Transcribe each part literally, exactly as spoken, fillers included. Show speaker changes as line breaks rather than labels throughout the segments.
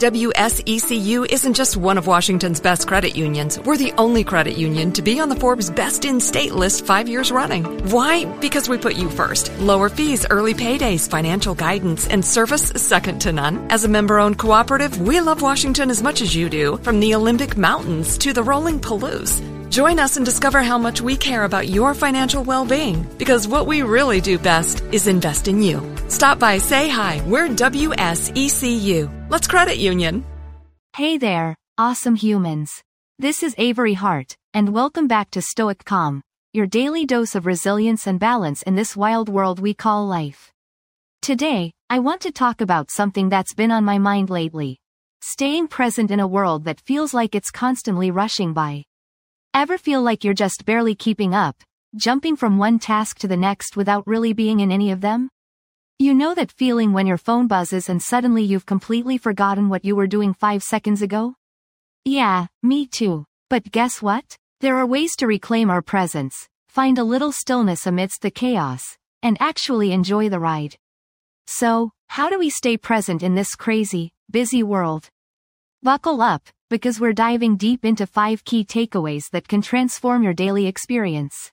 W S E C U isn't just one of Washington's best credit unions. We're the only credit union to be on the Forbes Best in State list five years running. Why? Because we put you first. Lower fees, early paydays, financial guidance, and service second to none. As a member-owned cooperative, we love Washington as much as you do, from the Olympic Mountains to the rolling Palouse. Join us and discover how much we care about your financial well-being, because what we really do best is invest in you. Stop by, say hi. We're W S E C U. Let's credit union.
Hey there, awesome humans. This is Avery Hart, and welcome back to Stoic Calm, your daily dose of resilience and balance in this wild world we call life. Today, I want to talk about something that's been on my mind lately. Staying present in a world that feels like it's constantly rushing by. Ever feel like you're just barely keeping up, jumping from one task to the next without really being in any of them? You know that feeling when your phone buzzes and suddenly you've completely forgotten what you were doing five seconds ago? Yeah, me too. But guess what? There are ways to reclaim our presence, find a little stillness amidst the chaos, and actually enjoy the ride. So, how do we stay present in this crazy, busy world? Buckle up, because we're diving deep into five key takeaways that can transform your daily experience.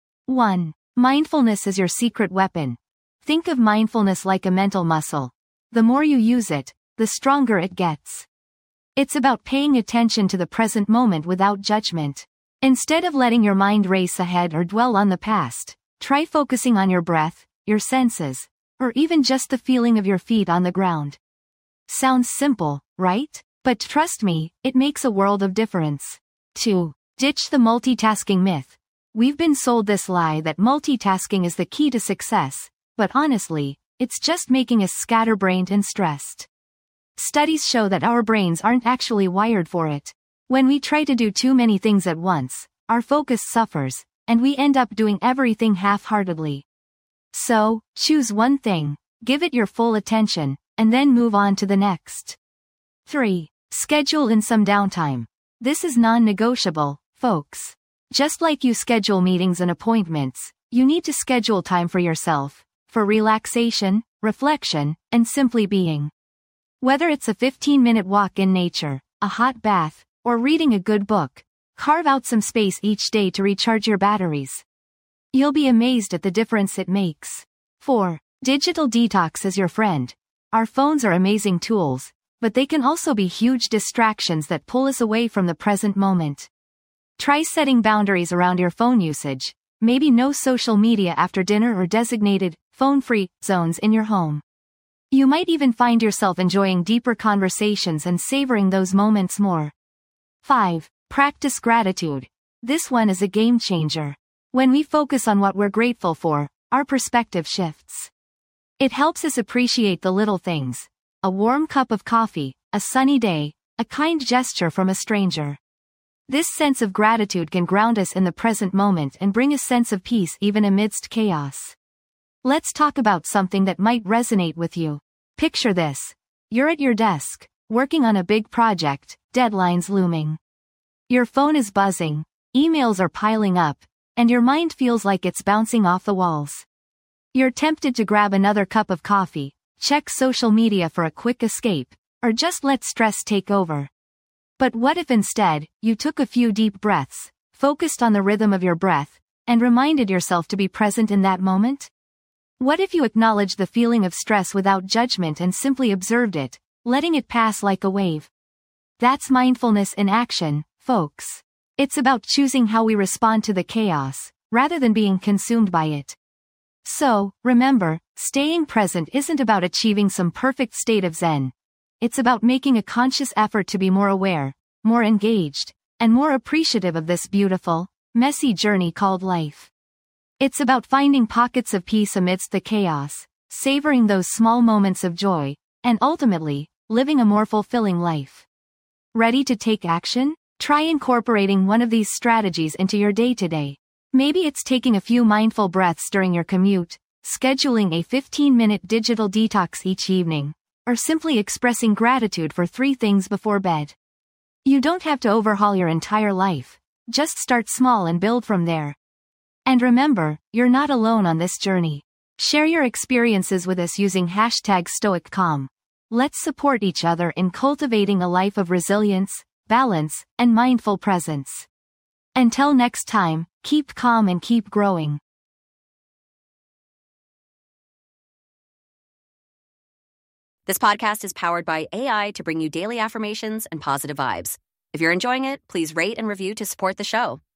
one. Mindfulness is your secret weapon. Think of mindfulness like a mental muscle. The more you use it, the stronger it gets. It's about paying attention to the present moment without judgment. Instead of letting your mind race ahead or dwell on the past, try focusing on your breath, your senses, or even just the feeling of your feet on the ground. Sounds simple, right? But trust me, it makes a world of difference. two. Ditch the multitasking myth. We've been sold this lie that multitasking is the key to success, but honestly, it's just making us scatterbrained and stressed. Studies show that our brains aren't actually wired for it. When we try to do too many things at once, our focus suffers, and we end up doing everything half-heartedly. So, choose one thing, give it your full attention, and then move on to the next. three. Schedule in some downtime. This is non-negotiable, folks. Just like you schedule meetings and appointments, you need to schedule time for yourself, for relaxation, reflection, and simply being. Whether it's a fifteen-minute walk in nature, a hot bath, or reading a good book, carve out some space each day to recharge your batteries. You'll be amazed at the difference it makes. four. Digital detox is your friend. Our phones are amazing tools, but they can also be huge distractions that pull us away from the present moment. Try setting boundaries around your phone usage, maybe no social media after dinner or designated, phone-free, zones in your home. You might even find yourself enjoying deeper conversations and savoring those moments more. five. Practice gratitude. This one is a game changer. When we focus on what we're grateful for, our perspective shifts. It helps us appreciate the little things. A warm cup of coffee, a sunny day, a kind gesture from a stranger. This sense of gratitude can ground us in the present moment and bring a sense of peace even amidst chaos. Let's talk about something that might resonate with you. Picture this. You're at your desk, working on a big project, deadlines looming. Your phone is buzzing, emails are piling up, and your mind feels like it's bouncing off the walls. You're tempted to grab another cup of coffee, check social media for a quick escape, or just let stress take over. But what if instead, you took a few deep breaths, focused on the rhythm of your breath, and reminded yourself to be present in that moment? What if you acknowledged the feeling of stress without judgment and simply observed it, letting it pass like a wave? That's mindfulness in action, folks. It's about choosing how we respond to the chaos, rather than being consumed by it. So, remember, staying present isn't about achieving some perfect state of zen. It's about making a conscious effort to be more aware, more engaged, and more appreciative of this beautiful, messy journey called life. It's about finding pockets of peace amidst the chaos, savoring those small moments of joy, and ultimately, living a more fulfilling life. Ready to take action? Try incorporating one of these strategies into your day-to-day. Maybe it's taking a few mindful breaths during your commute, scheduling a fifteen-minute digital detox each evening, or simply expressing gratitude for three things before bed. You don't have to overhaul your entire life. Just start small and build from there. And remember, you're not alone on this journey. Share your experiences with us using hashtag StoicCalm. Let's support each other in cultivating a life of resilience, balance, and mindful presence. Until next time, keep calm and keep growing.
This podcast is powered by A I to bring you daily affirmations and positive vibes. If you're enjoying it, please rate and review to support the show.